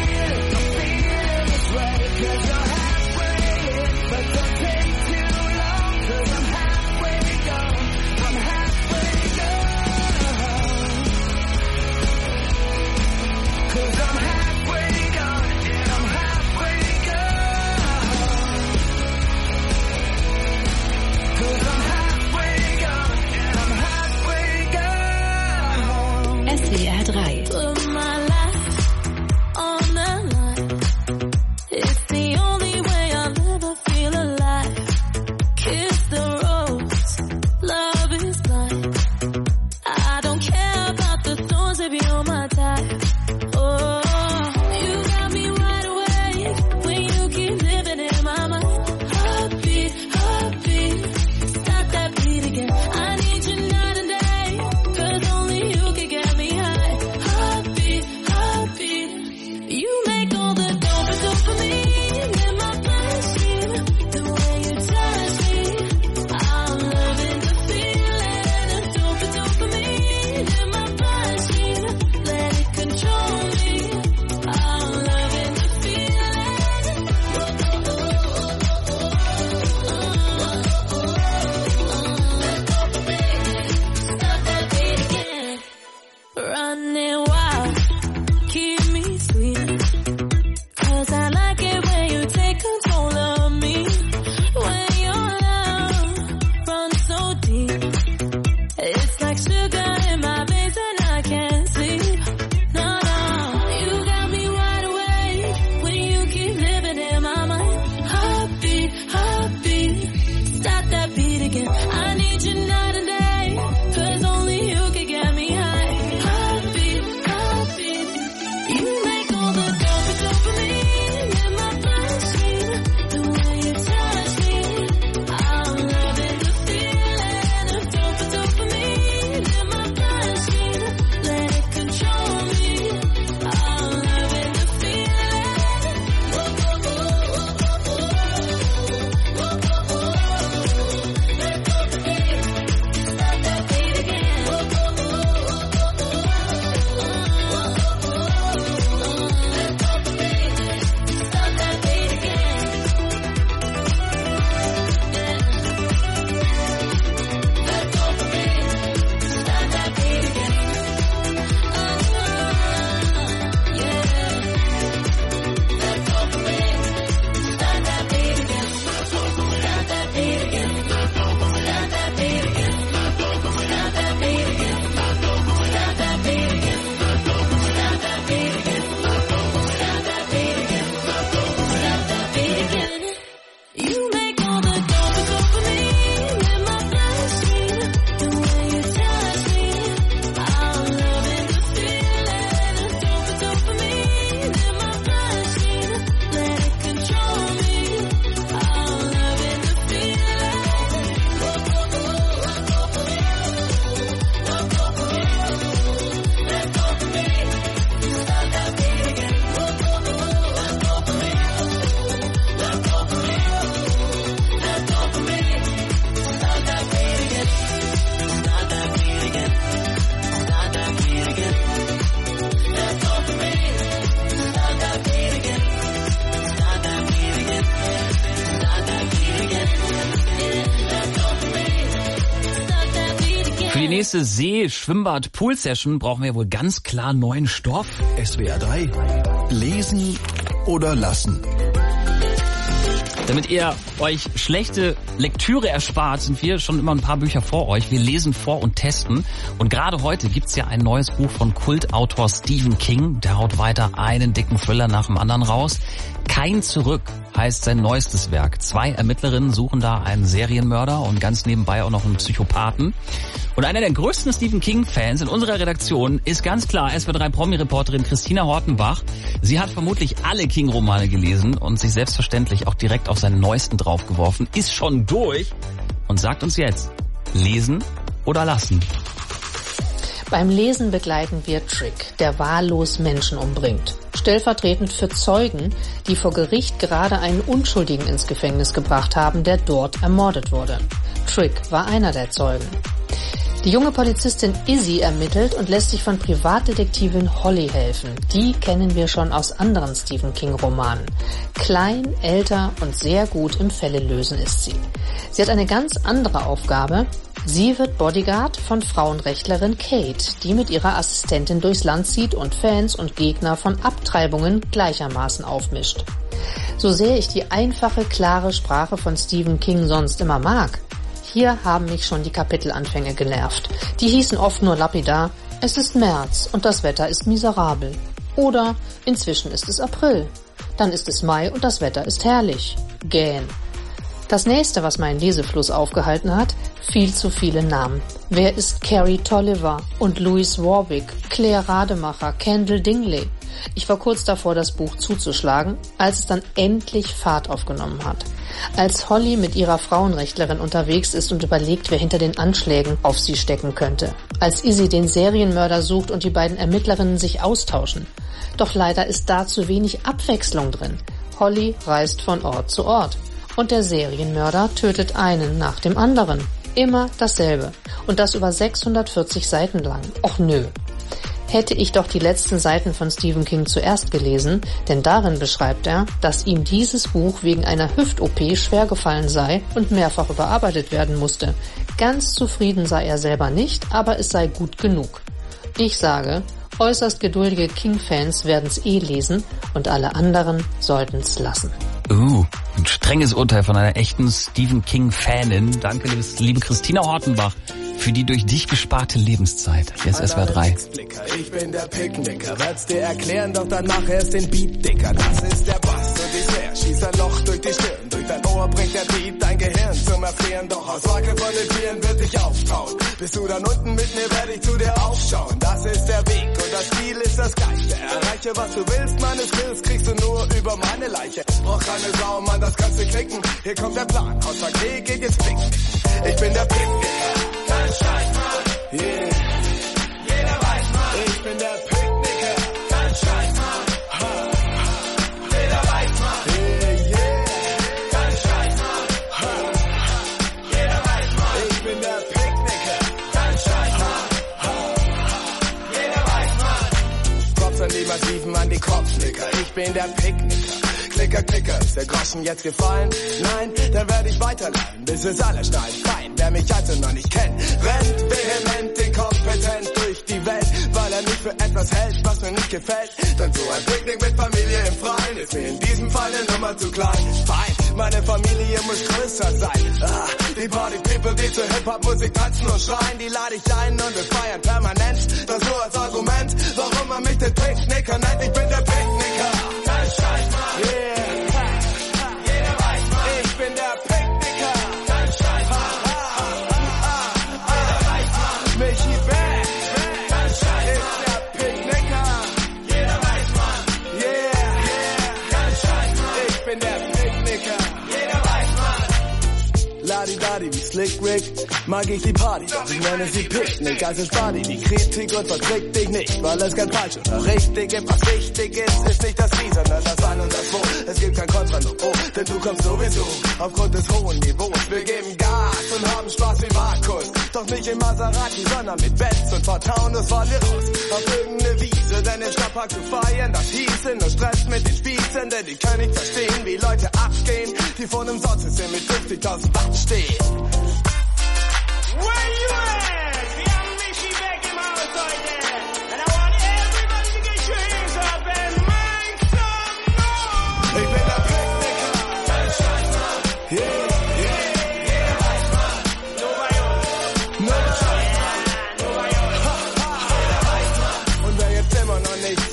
this way. 'Cause you're halfway in, but don't take too long. 'Cause I'm halfway gone, I'm halfway gone. 'Cause I'm halfway gone and I'm halfway gone. 'Cause I'm halfway gone and I'm halfway gone. SWR 3. Put my life on the line. It's the only way I'll ever feel alive. Kiss the rose, love is blind. I don't care about the thorns if you're my type. Oh, you got me right away when you keep living in my mind. Heartbeat, heartbeat, stop that beat again. I need you night and day, 'cause only you can get me high. Heartbeat, heartbeat, you make all the dopamine in my bloodstream. The way you touch me, I'm loving the feeling of dopamine in my bloodstream. Let it control me. I'm loving the feeling. Stop that beat again. Running wild, keep me sweet. 'Cause I like it when you take control of me. When your love runs so deep, it's like sugar in my veins and I can't sleep. No, you got me wide awake when you keep living in my mind. Heartbeat, heartbeat, stop that beat again. I need you night and day, 'cause only you can get me high. Heartbeat, nächste See-, Pool-Session brauchen wir wohl ganz klar neuen Stoff. SWR 3. Lesen oder lassen. Damit ihr euch schlechte Lektüre erspart, sind wir schon immer ein paar Bücher vor euch. Wir lesen vor und testen. Und gerade heute gibt's ja ein neues Buch von Kultautor Stephen King. Der haut weiter einen dicken Thriller nach dem anderen raus. Kein Zurück heißt sein neuestes Werk. 2 Ermittlerinnen suchen da einen Serienmörder und ganz nebenbei auch noch einen Psychopathen. Und einer der größten Stephen King-Fans in unserer Redaktion ist ganz klar SWR3 Promi-Reporterin Christina Hortenbach. Sie hat vermutlich alle King-Romane gelesen und sich selbstverständlich auch direkt auf seinen neuesten draufgeworfen, ist schon durch und sagt uns jetzt, lesen oder lassen? Beim Lesen begleiten wir Trick, der wahllos Menschen umbringt. Stellvertretend für Zeugen, die vor Gericht gerade einen Unschuldigen ins Gefängnis gebracht haben, der dort ermordet wurde. Trick war einer der Zeugen. Die junge Polizistin Izzy ermittelt und lässt sich von Privatdetektivin Holly helfen. Die kennen wir schon aus anderen Stephen King-Romanen. Klein, älter und sehr gut im Fälle-Lösen ist sie. Sie hat eine ganz andere Aufgabe. Sie wird Bodyguard von Frauenrechtlerin Kate, die mit ihrer Assistentin durchs Land zieht und Fans und Gegner von Abtreibungen gleichermaßen aufmischt. So sehr ich die einfache, klare Sprache von Stephen King sonst immer mag, hier haben mich schon die Kapitelanfänge genervt. Die hießen oft nur lapidar, es ist März und das Wetter ist miserabel. Oder inzwischen ist es April. Dann ist es Mai und das Wetter ist herrlich. Gähn. Das nächste, was meinen Lesefluss aufgehalten hat, viel zu viele Namen. Wer ist Carrie Tolliver und Louise Warwick, Claire Rademacher, Kendall Dingley? Ich war kurz davor, das Buch zuzuschlagen, als es dann endlich Fahrt aufgenommen hat. Als Holly mit ihrer Frauenrechtlerin unterwegs ist und überlegt, wer hinter den Anschlägen auf sie stecken könnte. Als Izzy den Serienmörder sucht und die beiden Ermittlerinnen sich austauschen. Doch leider ist da zu wenig Abwechslung drin. Holly reist von Ort zu Ort. Und der Serienmörder tötet einen nach dem anderen. Immer dasselbe. Und das über 640 Seiten lang. Och nö. Hätte ich doch die letzten Seiten von Stephen King zuerst gelesen, denn darin beschreibt er, dass ihm dieses Buch wegen einer Hüft-OP schwer gefallen sei und mehrfach überarbeitet werden musste. Ganz zufrieden sei er selber nicht, aber es sei gut genug. Ich sage, äußerst geduldige King-Fans werden's lesen und alle anderen sollten's lassen. Ein strenges Urteil von einer echten Stephen King-Fanin. Danke, liebe Christina Hortenbach, für die durch dich gesparte Lebenszeit. Hier ist SWR 3. Ich bin der Picknicker, werd's dir erklären, doch danach erst den Beat, Dicker. Das ist der Bass und die Snare, schießt ein Loch durch die Stirn. Durch dein Ohr bringt der Beat dein Gehirn zum Erfrieren. Doch aus Wacke von den Vieren wird dich auftauen. Bist du dann unten mit mir, werde ich zu dir aufschauen. Das ist der Weg und das Ziel ist das Gleiche. Erreiche, was du willst, meine Skills kriegst du nur über meine Leiche. Brauch keine Sau, Mann, das kannst du knicken. Hier kommt der Plan, aus der Klee geht jetzt Picknicken. Ich bin der Picknicker. Kein Scheiß, Mann. Yeah. Jeder weiß, Mann. Ich bin der Picknicker. Kein Scheiß, Mann. Jeder weiß, Mann. Yeah, yeah. Kein Scheiß, Mann. Jeder weiß, Mann. Ich bin der Picknicker. Kein Scheiß, Mann. Jeder weiß, Mann. Props an die Massiven, an die Kopfnicker. Ich bin der Picknicker. Klicker, Klicker, ist der Groschen jetzt gefallen? Nein, dann werde ich weiterleiten, bis es alle schneiden. Fein, wer mich also noch nicht kennt, rennt vehement, inkompetent durch die Welt, weil er nicht für etwas hält, was mir nicht gefällt. Dann so ein Picknick mit Familie im Freien ist mir in diesem Fall eine Nummer zu klein. Fein, meine Familie muss größer sein. Die Party-People, die zur Hip-Hop-Musik tanzen und schreien, die lade ich ein und wir feiern permanent. Das nur als Argument, warum man mich den Picknicker nennt. Ich bin der Picknicker. Kein Scheiß, Mann. Yeah. Wie Slick Rick, mag ich die Party, doch ich nenne sie Picknick, also Party, die Kritik und verträgt dich nicht, weil es kein falsch oder richtig gibt, was wichtig ist nicht das Wie, sondern das Wann und das Wo, es gibt kein Kontra noch Oh, denn du kommst sowieso aufgrund des hohen Niveaus, wir geben Gas und haben Spaß wie Markus, doch nicht im Maserati, sondern mit Benz und vertrauen, das fahren wir raus, auf irgendeine Wiese, denn im Stadtpark zu feiern, das hieße nur Stress mit den Spießen, denn die können nicht verstehen, wie Leute abgehen, die vor einem Soundsystem mit 50.000 Watt stehen. Where you at?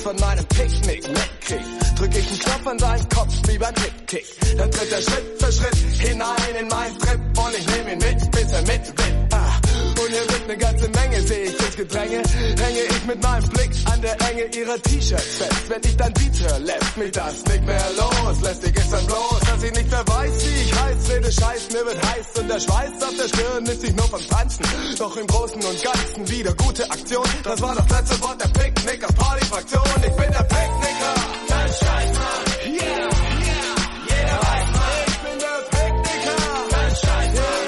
von meinem Picknick mitkriegt, drück ich einen Knopf an seinen Kopf wie beim Kick. Dann tritt er Schritt für Schritt hinein in meinen Trip und ich nehm ihn mit, bis er mitwippt. Und hier wird ne ganze Menge, seh ich ins Gedränge, hänge ich mit meinem Blick an der Enge ihrer T-Shirts fest. Wenn ich dann Beats höre, lässt mich das nicht mehr los. Lästig ist dann bloß, dass ich nicht mehr weiß, wie ich heiß, rede Scheiß, mir wird heiß und der Schweiß auf der Stirn ist ich nur vom Tanzen. Doch im Großen und Ganzen wieder gute Aktion. Das war das letzte Wort der Picknicker Partyfraktion. Ich bin der Picknicker, kein Scheiß, Mann. Yeah. Jeder weiß, Mann. Ich bin der Picknicker, kein Scheiß, Mann.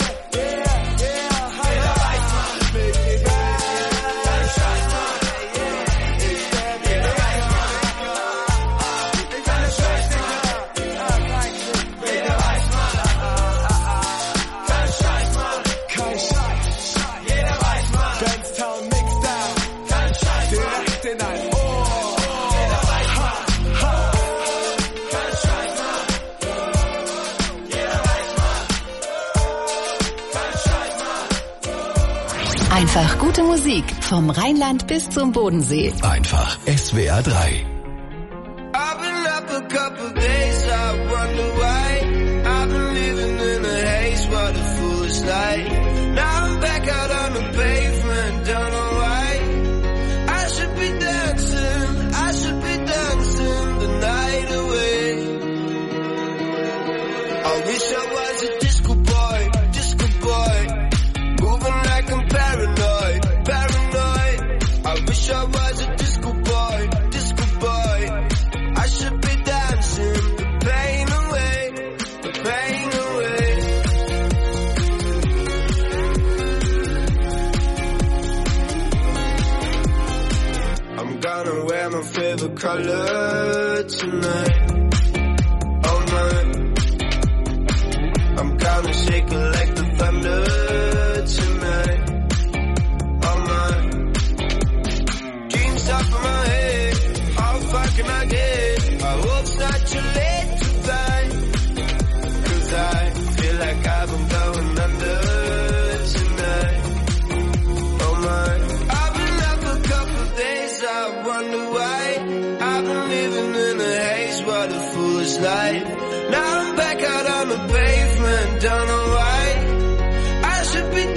Einfach gute Musik vom Rheinland bis zum Bodensee. Einfach SWR 3. I've been up a couple days, I wonder why. I've been living in a haze, what a foolish life. Now I'm back out on the pavement, don't know why. I should be dancing the night away. I wish I was a disco boy, moving like I'm paranoid. I wish I was a disco boy. I should be dancing the pain away. I'm gonna wear my favorite color tonight. All night. I'm gonna shake it like the thunder tonight. All night. Dreams top of my head. How far can I get? I hope it's not too late to find. 'Cause I feel like I've been going under tonight. Oh my. I've been up a couple days, I wonder why. I've been living in a haze, what a foolish life. Now I'm back out on the pavement, don't know why. I should be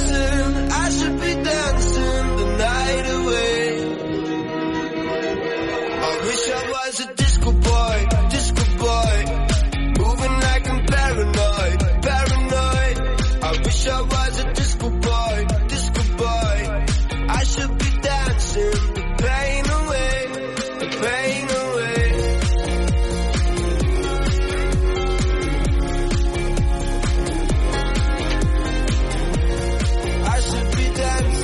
dancing the night away. I wish I was a disco boy, moving like I'm paranoid. I wish I was a disco boy. I should be dancing the pain away. I should be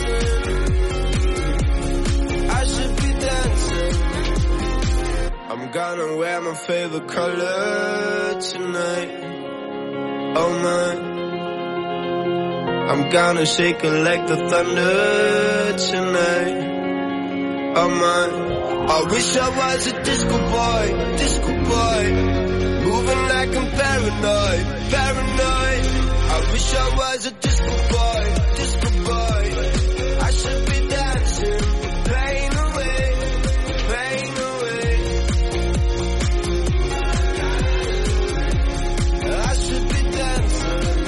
dancing. I'm gonna wear my favorite color tonight. Oh my. I'm gonna shake it like the thunder tonight. Oh my. I wish I was a disco boy, moving like I'm paranoid. I wish I was a disco boy. I should be dancing the pain away. I should be dancing.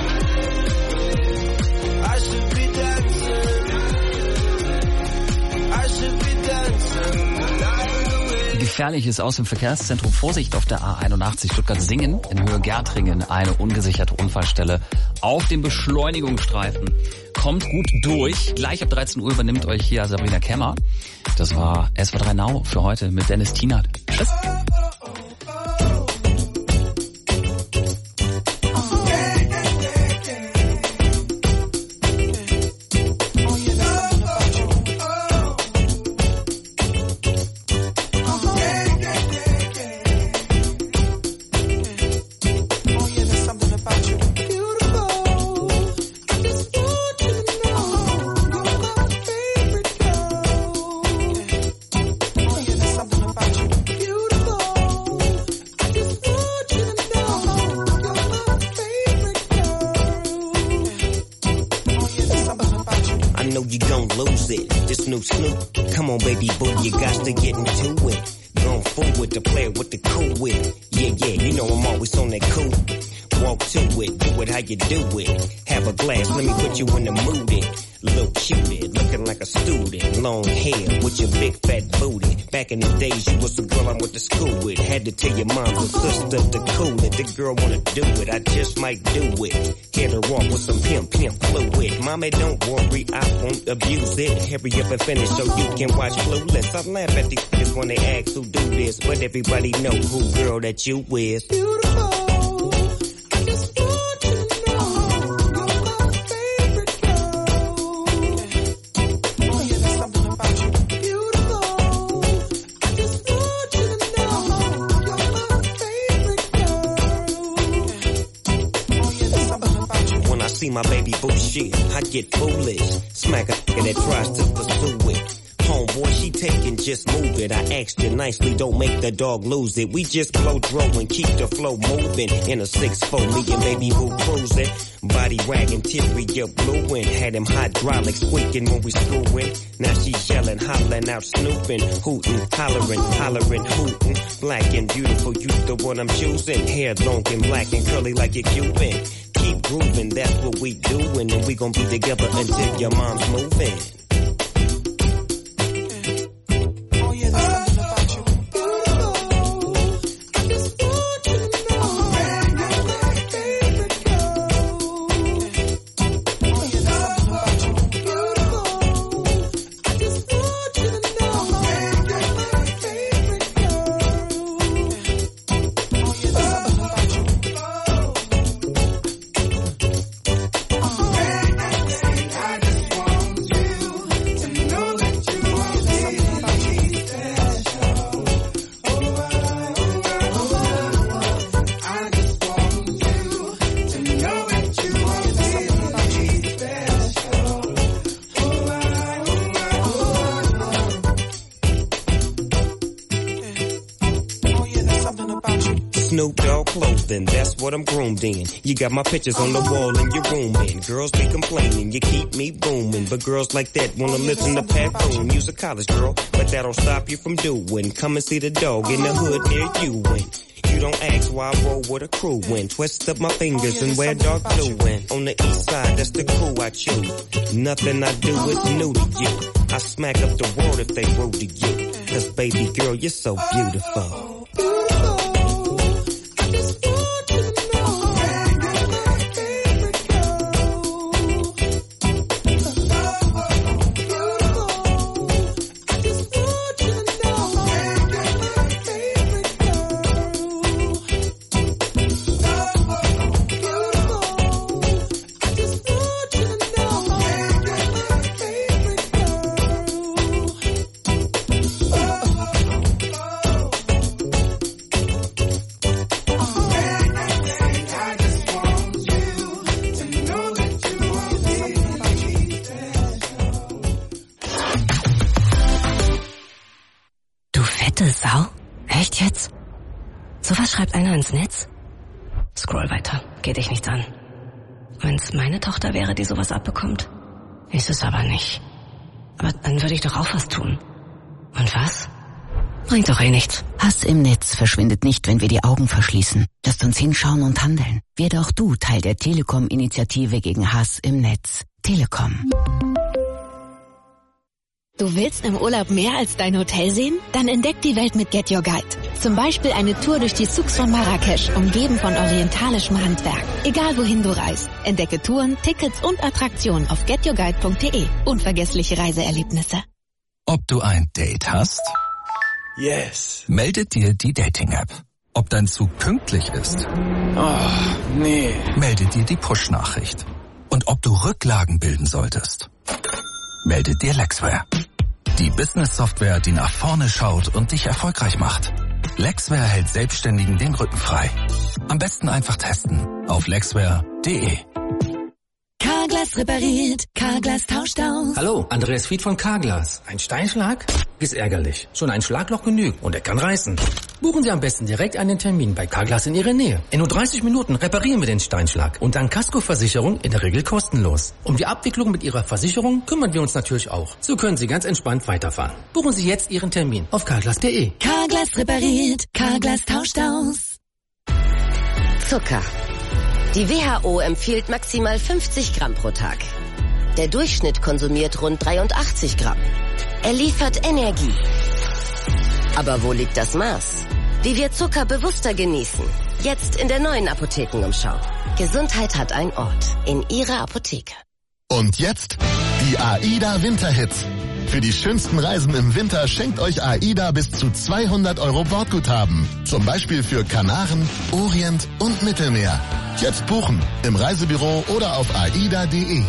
Gefährliches aus dem Verkehrszentrum. Vorsicht auf der A81 Stuttgart-Singen in Höhe Gärtringen. Eine ungesicherte Unfallstelle auf dem Beschleunigungsstreifen. Kommt gut durch. Gleich ab 13 Uhr übernimmt euch hier Sabrina Kemmer. Das war SWR3 Now für heute mit Dennis Tienert. Tschüss. Snoop Come on, baby boo, you got to get into it. Going forward to play with the cool wit. Yeah, you know I'm always on that cool. Walk to it, do it how you do it. Have a glass, let me put you in the mood. Little cupid, looking like a student. Long hair with your big fat booty. Back in the days, you was the girl I went to school with. Had to tell your mom or sister to cool it. The girl wanna do it, I just might do it. Hit her off with some pimp fluid. Mommy, don't worry, I won't abuse it. Hurry up and finish so you can watch Clueless. I laugh at these kids when they ask who do this, but everybody know who girl that you is. Beautiful. See my baby boo shit, I get foolish. Smack a that tries to pursue it. Homeboy, she taking, just move it. I asked you nicely, don't make the dog lose it. We just blow throw and keep the flow moving. In a 6'4", me and baby boo cruising. Body wagging, teary up blueing. Had him hydraulic squeaking when we screwing. Now she yelling, hollering out, snooping, hooting, hollering, hooting. Black and beautiful, you the one I'm choosing. Hair long and black and curly like a Cuban. Keep grooving, that's what we doing, and we gon' be together until your mom's moving. Snoop Dogg clothing, that's what I'm groomed in. You got my pictures on the wall in your room, and girls be complaining, you keep me booming. But girls like that wanna listen to Pat Boone. You's a college girl, but that don't stop you from doing. Come and see the dog in the hood near you. And you don't ask why I roll with a crew. When twist up my fingers and wear dark blue. And on the east side, that's the crew I choose. Nothing I do is new to you. I smack up the world if they rude to you. Cause baby girl, you're so beautiful. Sau? Echt jetzt? Sowas schreibt einer ins Netz? Scroll weiter, geht dich nichts an. Wenn's meine Tochter wäre, die sowas abbekommt. Ist es aber nicht. Aber dann würde ich doch auch was tun. Und was? Bringt doch eh nichts. Hass im Netz verschwindet nicht, wenn wir die Augen verschließen. Lasst uns hinschauen und handeln. Werde auch du Teil der Telekom-Initiative gegen Hass im Netz. Telekom. Du willst im Urlaub mehr als dein Hotel sehen? Dann entdeck die Welt mit Get Your Guide. Zum Beispiel eine Tour durch die Souks von Marrakesch, umgeben von orientalischem Handwerk. Egal wohin du reist, entdecke Touren, Tickets und Attraktionen auf getyourguide.de. Unvergessliche Reiseerlebnisse. Ob du ein Date hast? Yes. Meldet dir die Dating-App. Ob dein Zug pünktlich ist? Oh, nee. Meldet dir die Push-Nachricht. Und ob du Rücklagen bilden solltest? Meldet dir Lexware. Die Business-Software, die nach vorne schaut und dich erfolgreich macht. Lexware hält Selbstständigen den Rücken frei. Am besten einfach testen auf lexware.de. Carglass repariert, Carglass tauscht aus. Hallo, Andreas Fied von Carglass. Ein Steinschlag? Ist ärgerlich. Schon ein Schlagloch genügt und er kann reißen. Buchen Sie am besten direkt einen Termin bei Carglass in Ihrer Nähe. In nur 30 Minuten reparieren wir den Steinschlag und dank Kaskoversicherung in der Regel kostenlos. Um die Abwicklung mit Ihrer Versicherung kümmern wir uns natürlich auch. So können Sie ganz entspannt weiterfahren. Buchen Sie jetzt Ihren Termin auf carglass.de. Carglass repariert, Carglass tauscht aus. Zucker. Die WHO empfiehlt maximal 50 Gramm pro Tag. Der Durchschnitt konsumiert rund 83 Gramm. Er liefert Energie. Aber wo liegt das Maß? Wie wir Zucker bewusster genießen. Jetzt in der neuen Apothekenumschau. Gesundheit hat einen Ort. In Ihrer Apotheke. Und jetzt die AIDA Winterhits. Für die schönsten Reisen im Winter schenkt euch AIDA bis zu 200 € Bordguthaben. Zum Beispiel für Kanaren, Orient und Mittelmeer. Jetzt buchen im Reisebüro oder auf aida.de.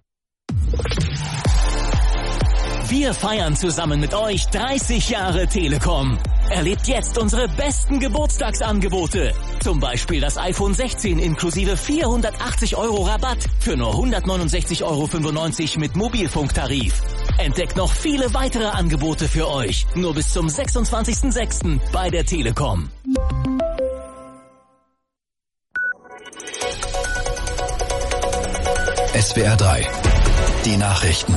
Wir feiern zusammen mit euch 30 Jahre Telekom. Erlebt jetzt unsere besten Geburtstagsangebote. Zum Beispiel das iPhone 16 inklusive 480 € Rabatt für nur 169,95 € mit Mobilfunktarif. Entdeckt noch viele weitere Angebote für euch. Nur bis zum 26.06. bei der Telekom. SWR 3. Die Nachrichten.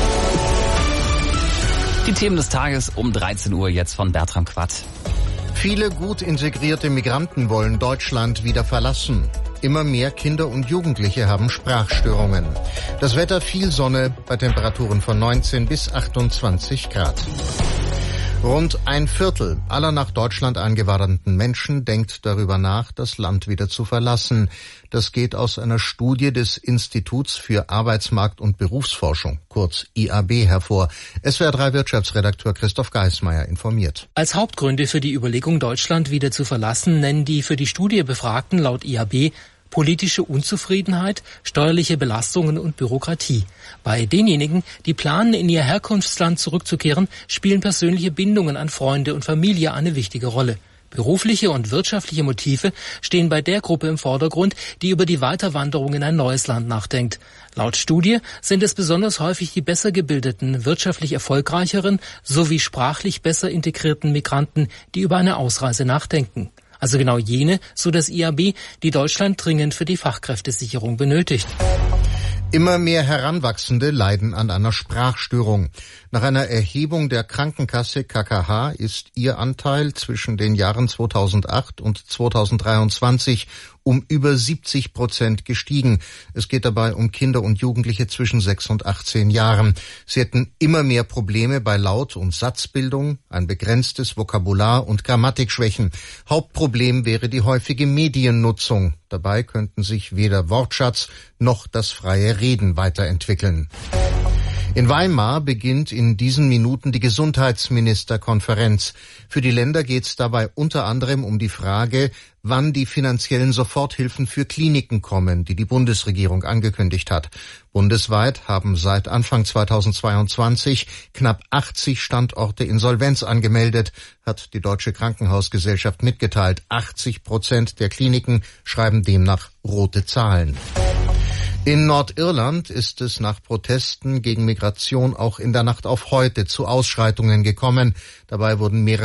Die Themen des Tages um 13 Uhr jetzt von Bertram Quatt. Viele gut integrierte Migranten wollen Deutschland wieder verlassen. Immer mehr Kinder und Jugendliche haben Sprachstörungen. Das Wetter viel Sonne bei Temperaturen von 19 bis 28 Grad. Rund ein Viertel aller nach Deutschland eingewanderten Menschen denkt darüber nach, das Land wieder zu verlassen. Das geht aus einer Studie des Instituts für Arbeitsmarkt- und Berufsforschung, kurz IAB, hervor. SWR 3 Wirtschaftsredakteur Christoph Geismeier informiert. Als Hauptgründe für die Überlegung, Deutschland wieder zu verlassen, nennen die für die Studie Befragten laut IAB politische Unzufriedenheit, steuerliche Belastungen und Bürokratie. Bei denjenigen, die planen, in ihr Herkunftsland zurückzukehren, spielen persönliche Bindungen an Freunde und Familie eine wichtige Rolle. Berufliche und wirtschaftliche Motive stehen bei der Gruppe im Vordergrund, die über die Weiterwanderung in ein neues Land nachdenkt. Laut Studie sind es besonders häufig die besser gebildeten, wirtschaftlich erfolgreicheren sowie sprachlich besser integrierten Migranten, die über eine Ausreise nachdenken. Also genau jene, so das IAB, die Deutschland dringend für die Fachkräftesicherung benötigt. Immer mehr Heranwachsende leiden an einer Sprachstörung. Nach einer Erhebung der Krankenkasse KKH ist ihr Anteil zwischen den Jahren 2008 und 2023 um über 70% gestiegen. Es geht dabei um Kinder und Jugendliche zwischen 6 und 18 Jahren. Sie hätten immer mehr Probleme bei Laut- und Satzbildung, ein begrenztes Vokabular und Grammatikschwächen. Hauptproblem wäre die häufige Mediennutzung. Dabei könnten sich weder Wortschatz noch das freie Reden weiterentwickeln. In Weimar beginnt in diesen Minuten die Gesundheitsministerkonferenz. Für die Länder geht es dabei unter anderem um die Frage, wann die finanziellen Soforthilfen für Kliniken kommen, die die Bundesregierung angekündigt hat. Bundesweit haben seit Anfang 2022 knapp 80 Standorte Insolvenz angemeldet, hat die Deutsche Krankenhausgesellschaft mitgeteilt. 80% der Kliniken schreiben demnach rote Zahlen. In Nordirland ist es nach Protesten gegen Migration auch in der Nacht auf heute zu Ausschreitungen gekommen. Dabei wurden mehrere